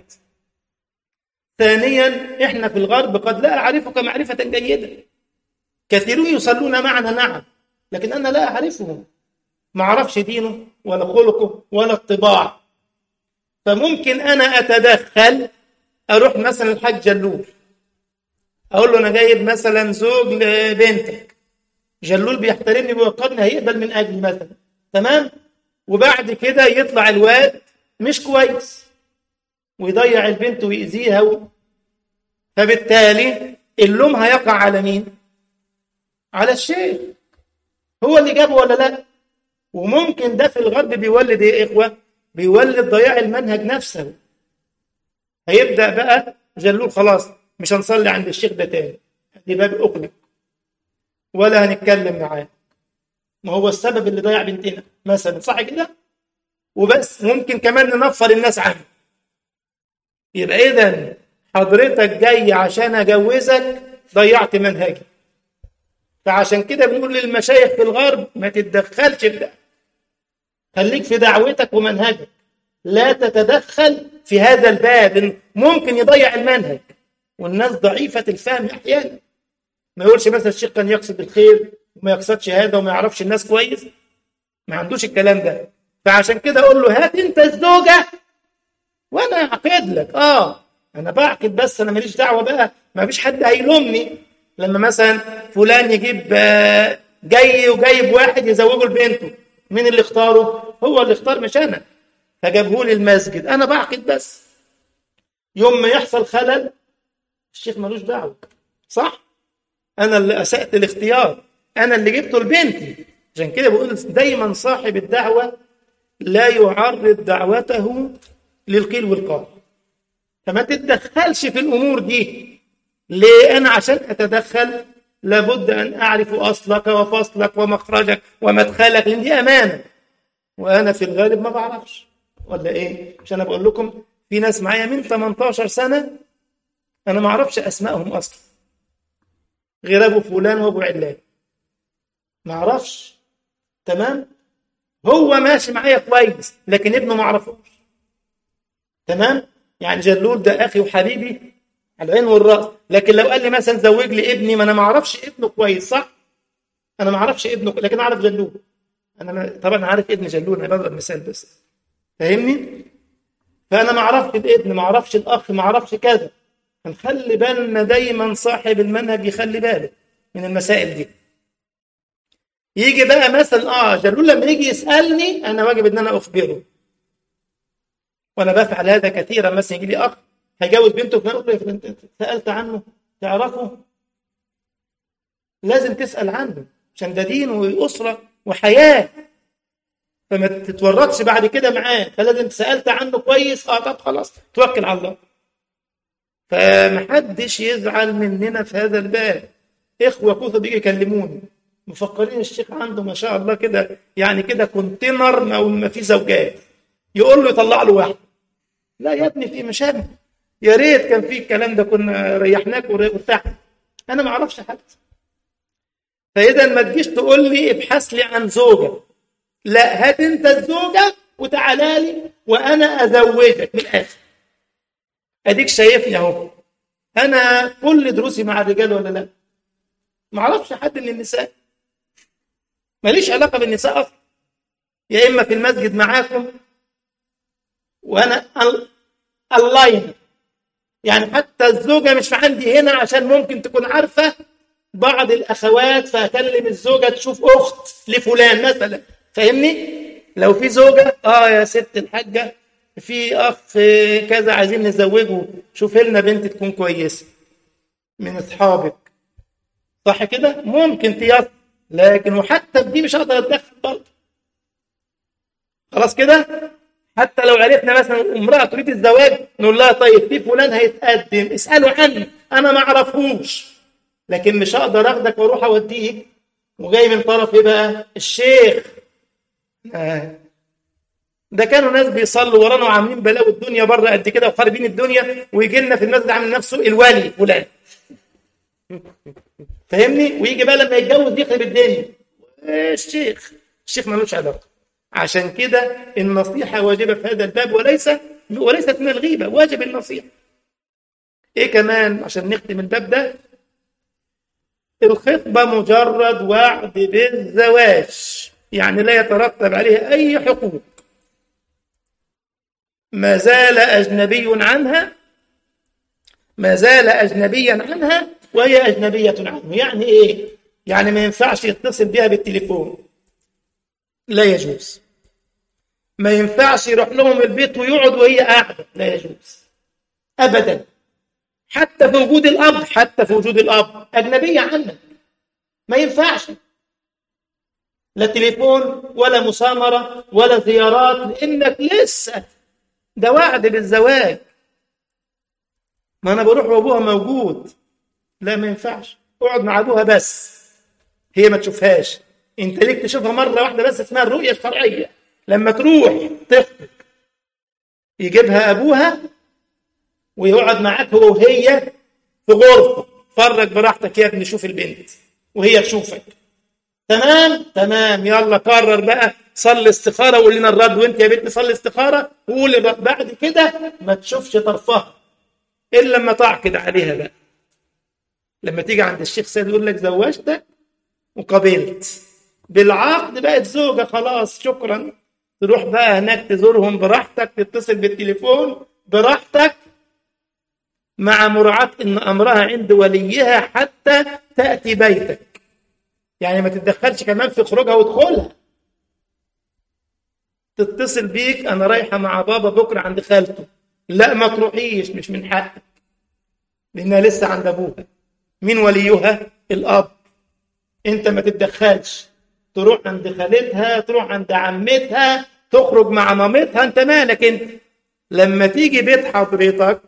ثانيا إحنا في الغرب قد لا أعرفك معرفة جيدة، كثيرون يصلون معنا نعم، لكن أنا لا أعرفهم، ما أعرفش دينه ولا خلقه ولا الطباع. فممكن أنا أتدخل، أروح مثلا الحاج جلول أقول له أنا جايب مثلا زوج لبنتك، جلول بيحترمني بيوقرني هيقبل من أجلي مثلا، تمام؟ وبعد كده يطلع الواد مش كويس ويضيع البنت ويأذيها و... فبالتالي اللوم هيقع على مين؟ على الشيخ، هو اللي جابه ولا لا؟ وممكن ده في الغرب بيولد ايه يا إخوة؟ بيولد ضياع المنهج نفسه. هيبدأ بقى جلول خلاص مش هنصلي عند الشيخ ده تاني، دي باب أغلق، ولا هنتكلم معاه، ما هو السبب اللي ضيع بنتنا مثلا، صح كده؟ وبس ممكن كمان ننفر الناس عنه. يبقى إذن حضرتك جاي عشان أجوزك ضيعت منهجي. فعشان كده بنقول للمشايخ في الغرب ما تتدخلش في ده، خليك في دعوتك ومنهجك، لا تتدخل في هذا الباب، ممكن يضيع المنهج. والناس ضعيفة الفهم أحيانا، ما يقولش مثلا الشيخ كان يقصد الخير وما يقصدش هذا وما يعرفش الناس كويس، ما عندوش الكلام ده. فعشان كده أقول له هات أنت الزوجة وانا اعقد لك. اه انا بعقد، بس انا ماليش دعوه بقى، ما فيش حد هيلومني لما مثلا فلان يجيب آه، جاي وجايب واحد يزوجه لبنته. مين اللي اختاره؟ هو اللي اختار مش انا. فجابه لي المسجد، انا بعقد بس. يوم ما يحصل خلل الشيخ ملوش دعوه، صح؟ انا اللي اسأت الاختيار، انا اللي جبته لبنتي. عشان كده بقول دايما صاحب الدعوه لا يعرض دعوته للقيل والقال. فما تتدخلش في الامور دي. ليه؟ انا عشان اتدخل لابد ان اعرف اصلك وفصلك ومخرجك ومدخلك، لان دي امانه، وانا في الغالب ما بعرفش. ولا ايه؟ عشان انا بقول لكم في ناس معايا من ثمانية عشر سنه انا ما اعرفش اسمائهم اصلا، غير ابو فلان وابو علان، ما اعرفش. تمام؟ هو ماشي معايا كويس لكن ابنه ما اعرفوش. تمام؟ يعني جلول ده اخي وحبيبي على العين والراس، لكن لو قال لي مثلا زوج لي ابني، ما انا ما اعرفش ابنه كويس، صح؟ انا ما اعرفش ابنه لكن اعرف جلول. انا ما- طبعا عارف ابن جلول، انا بضرب مثال بس، فاهمني؟ فانا ما اعرفش الابن، ما اعرفش الاخ، ما اعرفش كذا. فنخلي بالنا دايما، صاحب المنهج يخلي باله من المسائل دي. يجي بقى مثلا اه جلول لما يجي يسالني انا واجب ان انا اخبره، وانا بفعل هذا كثيرا. مثلا يجي لي اخ هيجوز بنته، فانا اقول له يا فلان انت سالت عنه تعرفه؟ لازم تسال عنه عشان ده دين واسره وحياه، فما تتورطش بعد كده معاه. فلازم سالت عنه كويس، اه طب خلاص توكل على الله. فمحدش يزعل مننا في هذا الباب. اخوه كثر بيجي يكلموني مفكرين الشيخ عنده ما شاء الله كده، يعني كده كونتينر او ما فيه زوجات، يقول له يطلع له واحد. لا يا ابني، في مشاكل. يا ريت كان في الكلام ده، كنا ريحناك وارتحنا. انا ما اعرفش حد. فاذا ما تجيش تقول لي ابحث لي عن زوجه، لا، هات انت الزوجه وتعالى لي وانا ازوجك من الاخر. اديك شايفني اهو، انا كل دروسي مع الرجال ولا لا؟ ما اعرفش حد من النساء، ماليش علاقه بالنساء اصلا. يا اما في المسجد معاكم وانا اللاين، يعني حتى الزوجه مش عندي هنا، عشان ممكن تكون عارفه بعض الاخوات فاكلم الزوجه تشوف اخت لفلان مثلا، فاهمني؟ لو في زوجه اه يا ست الحاجه في اخ كذا عايزين نزوجه، شوف لنا بنت تكون كويسه من اصحابك، صح كده؟ ممكن تيسر، لكن وحتى في دي مش هقدر اتدخل برضه. خلاص كده؟ حتى لو عرفنا مثلا امراه تريد الزواج نقول لها طيب في فلان هيتقدم اسالوا عنه، انا ما اعرفوش، لكن مش هقدر اخدك واروح اوديك وجاي من طرف ايه بقى؟ الشيخ. آه. ده كانوا ناس بيصلوا ورانا وعاملين بلاوي الدنيا بره قد كده وخاربين الدنيا، ويجي لنا في المسجد عامل نفسه الولي فلان، فاهمني؟ ويجي بقى لما يتجوز يخرب الدنيا. آه الشيخ الشيخ ملوش علاقه. عشان كده النصيحه واجبه في هذا الباب، وليس وليست من الغيبه، واجب النصيحه. ايه كمان عشان نختم الباب ده؟ الخطبة مجرد وعد بالزواج، يعني لا يترتب عليها أي حقوق. ما زال أجنبي عنها ما زال أجنبيا عنها وهي أجنبية عنه. يعني إيه؟ يعني ما ينفعش يتصل بها بالتليفون، لا يجوز. ما ينفعش يروح لهم البيت ويقعد وهي قاعدة، لا يجوز أبدا. حتى في وجود الأب حتى في وجود الأب أجنبية عنك، ما ينفعش. لا تليفون ولا مسامرة ولا زيارات، لأنك لسه ده وعد بالزواج. ما أنا بروح وأبوها موجود، لا ما ينفعش. اقعد مع أبوها بس، هي ما تشوفهاش. أنت ليك تشوفها مرة واحدة بس، اسمها الرؤية الشرعية. لما تروح تخطب يجيبها أبوها ويقعد معاك هو وهي في غرفة، فرج براحتك يا ابني، شوف البنت وهي تشوفك. تمام تمام، يلا قرر بقى، صلي استخارة وقول لنا الرد، وانت يا بنت صلي استخارة وقول الرد. بعد كده ما تشوفش طرفها إلا لما تعقد عليها بقى. لما تيجي عند الشيخ سيد يقول لك زوجتك وقبلت بالعقد، بقت زوجة خلاص، شكرا. تروح بقى هناك تزورهم براحتك، تتصل بالتليفون براحتك مع مراعاة إن أمرها عند وليها حتى تأتي بيتك. يعني ما تتدخلش كمان في خروجها ودخولها. تتصل بيك أنا رايحة مع بابا بكرة عند خالته، لا ما تروحيش، مش من حقك، لأنها لسه عند أبوها. مين وليها؟ الأب. أنت ما تتدخلش، تروح عند خالتها، تروح عند عمتها، تخرج مع مامتها، أنت مالك أنت؟ لما تيجي بيت حضرتك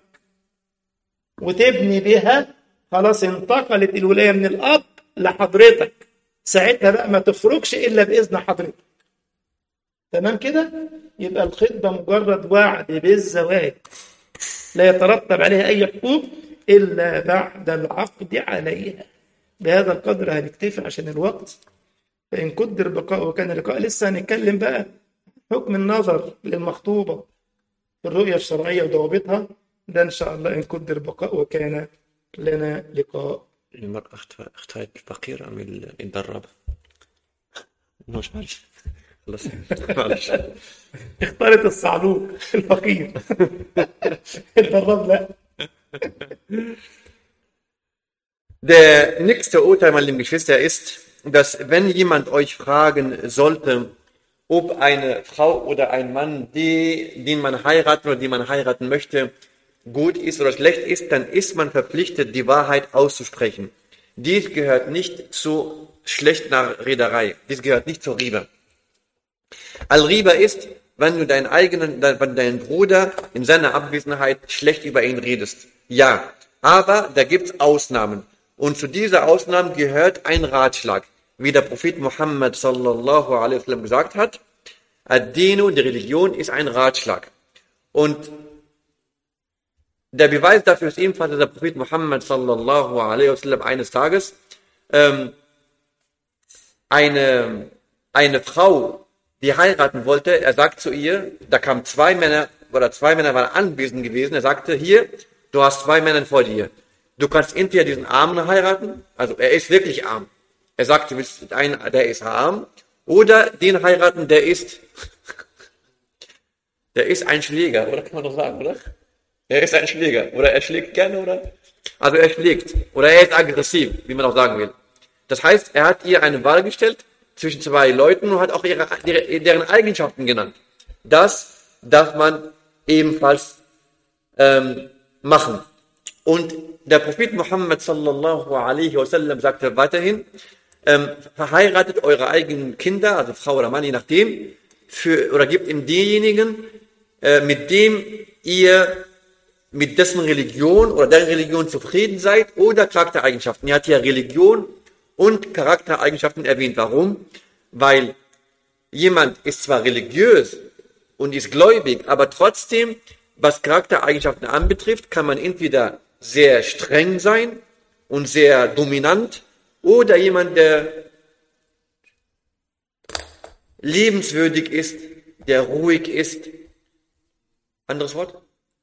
وتبني بها، خلاص انتقلت الولاية من الأب لحضرتك، ساعتها بقى ما تخرجش إلا بإذن حضرتك. تمام كده؟ يبقى الخطبة مجرد وعد بالزواج، لا يترتب عليها أي حقوق إلا بعد العقد عليها. بهذا القدر هنكتفي عشان الوقت، فإن قدر بقاء وكان لقاء. لسه هنتكلم بقى حكم النظر للمخطوبة في الرؤية الشرعية وضوابطها، ده إن شاء الله إن قدر بقاء وكان لنا لقاء. المرأة اختارت الفقير أم الدرابة؟ مش عارف. خلاص معلش. اختارت الصعلوك الفقير. الدراب لا. Der nächste Urteil, meine lieben Geschwister, ist, dass wenn jemand euch fragen sollte, ob eine Frau oder ein Mann, die, den man heiraten oder die man heiraten möchte, gut ist oder schlecht ist, dann ist man verpflichtet, die Wahrheit auszusprechen. Dies gehört nicht zu Schlechtrednerei. Dies gehört nicht zur Riba. Al-Riba ist, wenn du deinen eigenen, wenn deinen Bruder in seiner Abwesenheit schlecht über ihn redest. Ja, aber da gibt's Ausnahmen. Und zu dieser Ausnahme gehört ein Ratschlag. Wie der Prophet Muhammad sallallahu alaihi wasallam gesagt hat, Ad-Dinu, die Religion, ist ein Ratschlag. Und der Beweis dafür ist ebenfalls, dass der Prophet Muhammad sallallahu alaihi wasallam eines Tages ähm, eine, eine Frau, die heiraten wollte, er sagt zu ihr, da kamen zwei Männer, oder zwei Männer waren anwesend gewesen, er sagte, hier, du hast zwei Männer vor dir. Du kannst entweder diesen Armen heiraten, also er ist wirklich arm. Er sagt, du willst einen, der ist arm, oder den heiraten, der ist, der ist ein Schläger, oder kann man doch sagen, oder? Er ist ein Schläger, oder er schlägt gerne, oder? Also er schlägt, oder er ist aggressiv, wie man auch sagen will. Das heißt, er hat ihr eine Wahl gestellt zwischen zwei Leuten und hat auch ihre, deren Eigenschaften genannt. Das darf man ebenfalls ähm, machen. Und der Prophet Muhammad sallallahu alaihi wasallam sagte weiterhin, ähm, verheiratet eure eigenen Kinder, also Frau oder Mann, je nachdem, für, oder gebt ihm denjenigen, äh, mit dem ihr mit dessen Religion oder deren Religion zufrieden seid oder Charaktereigenschaften. Er hat hier Religion und Charaktereigenschaften erwähnt. Warum? Weil jemand ist zwar religiös und ist gläubig, aber trotzdem, was Charaktereigenschaften anbetrifft, kann man entweder sehr streng sein und sehr dominant oder jemand, der liebenswürdig ist, der ruhig ist. Anderes Wort?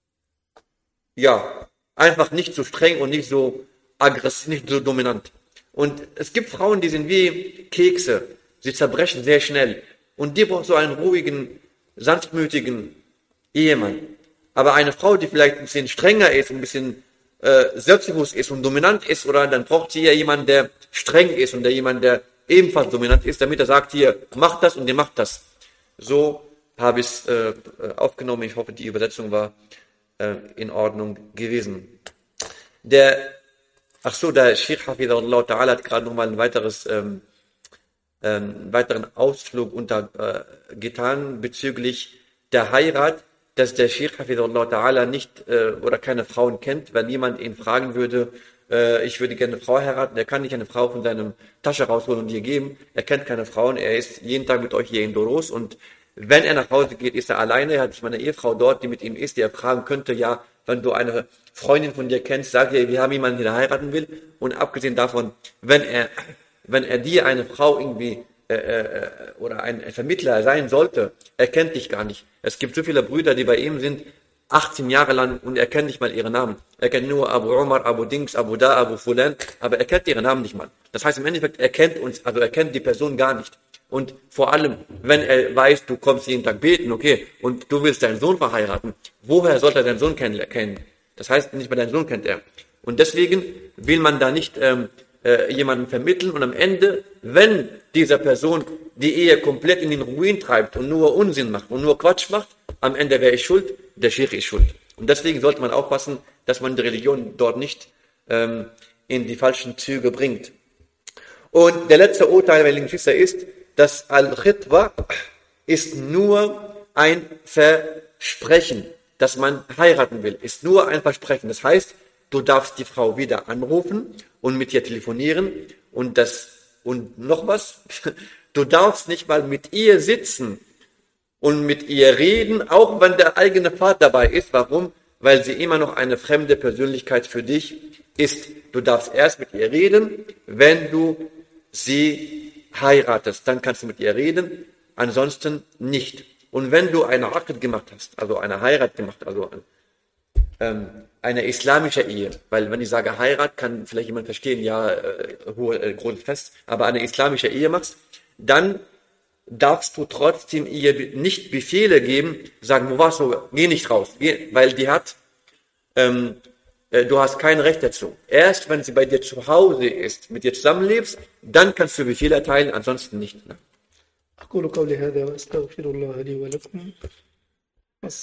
Ja, einfach nicht so streng und nicht so aggressiv, nicht so dominant. Und es gibt Frauen, die sind wie Kekse. Sie zerbrechen sehr schnell. Und die braucht so einen ruhigen, sanftmütigen Ehemann. Aber eine Frau, die vielleicht ein bisschen strenger ist, ein bisschen äh, selbstbewusst ist und dominant ist, oder dann braucht sie ja jemanden, der streng ist und der jemand, der ebenfalls dominant ist, damit er sagt, hier, mach das und ihr macht das. So habe ich es äh, aufgenommen. Ich hoffe, die Übersetzung war äh, in Ordnung gewesen. Der, ach so, der Sheikh Hafidhahullah Ta'ala hat gerade nochmal ein weiteres, ähm, einen weiteren Ausflug untergetan äh, bezüglich der Heirat, dass der Sheikh Hafidhahullah Ta'ala nicht äh, oder keine Frauen kennt. Wenn jemand ihn fragen würde, äh, ich würde gerne eine Frau heiraten, er kann nicht eine Frau von seiner Tasche rausholen und ihr geben. Er kennt keine Frauen, er ist jeden Tag mit euch hier in Doros und wenn er nach Hause geht, ist er alleine. Er hat nicht mal eine Ehefrau dort, die mit ihm ist, die er fragen könnte, ja, wenn du eine Freundin von dir kennst, sag dir, wir haben jemanden, der heiraten will. Und abgesehen davon, wenn er wenn er dir eine Frau irgendwie äh, äh, oder ein, ein Vermittler sein sollte, er kennt dich gar nicht. Es gibt so viele Brüder, die bei ihm sind, achtzehn Jahre lang und er kennt nicht mal ihren Namen. Er kennt nur Abu Umar, Abu Dings, Abu Da, Abu Fulan, aber er kennt ihren Namen nicht mal. Das heißt im Endeffekt, er kennt uns, also er kennt die Person gar nicht. Und vor allem, wenn er weiß, du kommst jeden Tag beten, okay, und du willst deinen Sohn verheiraten, woher sollte er deinen Sohn kennen? Das heißt, nicht mal deinen Sohn kennt er. Und deswegen will man da nicht ähm, äh, jemanden vermitteln und am Ende, wenn dieser Person die Ehe komplett in den Ruin treibt und nur Unsinn macht und nur Quatsch macht, am Ende wäre ich schuld, der Sheikh ist schuld. Und deswegen sollte man aufpassen, dass man die Religion dort nicht ähm, in die falschen Züge bringt. Und der letzte Urteil, mein lieber Geschwister, ist, dass Al-Khitwa ist nur ein Versprechen, dass man heiraten will, ist nur ein Versprechen. Das heißt, du darfst die Frau wieder anrufen und mit ihr telefonieren und das, und noch was, du darfst nicht mal mit ihr sitzen und mit ihr reden, auch wenn der eigene Vater dabei ist. Warum? Weil sie immer noch eine fremde Persönlichkeit für dich ist. Du darfst erst mit ihr reden, wenn du sie heiratest. Dann kannst du mit ihr reden, ansonsten nicht. Und wenn du eine Aqd gemacht hast, also eine Heirat gemacht, also ähm, eine islamische Ehe, weil wenn ich sage Heirat, kann vielleicht jemand verstehen, ja, äh, hohe äh, großes Fest, aber eine islamische Ehe machst, dann darfst du trotzdem ihr nicht Befehle geben, sagen, wo warst du, geh nicht raus, geh, weil die hat, ähm, äh, du hast kein Recht dazu. Erst wenn sie bei dir zu Hause ist, mit dir zusammenlebst, dann kannst du Befehle erteilen, ansonsten nicht. Ne? أقول قولي هذا وأستغفر الله لي ولكم